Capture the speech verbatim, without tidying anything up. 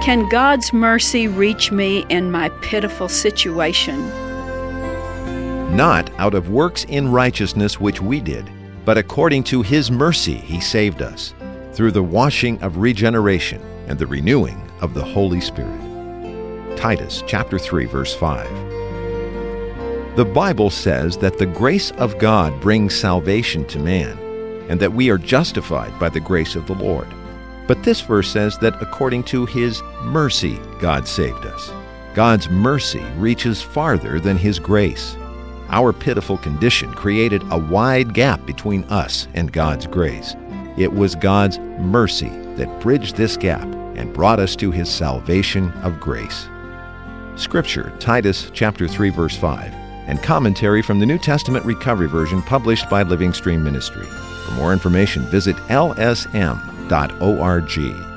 Can God's mercy reach me in my pitiful situation? Not out of works in righteousness which we did, but according to His mercy He saved us, through the washing of regeneration and the renewing of the Holy Spirit. Titus chapter three, verse five. The Bible says that the grace of God brings salvation to man, and that we are justified by the grace of the Lord. But this verse says that according to His mercy, God saved us. God's mercy reaches farther than His grace. Our pitiful condition created a wide gap between us and God's grace. It was God's mercy that bridged this gap and brought us to His salvation of grace. Scripture, Titus chapter three, verse five, and commentary from the New Testament Recovery Version published by Living Stream Ministry. For more information, visit L S M dot org.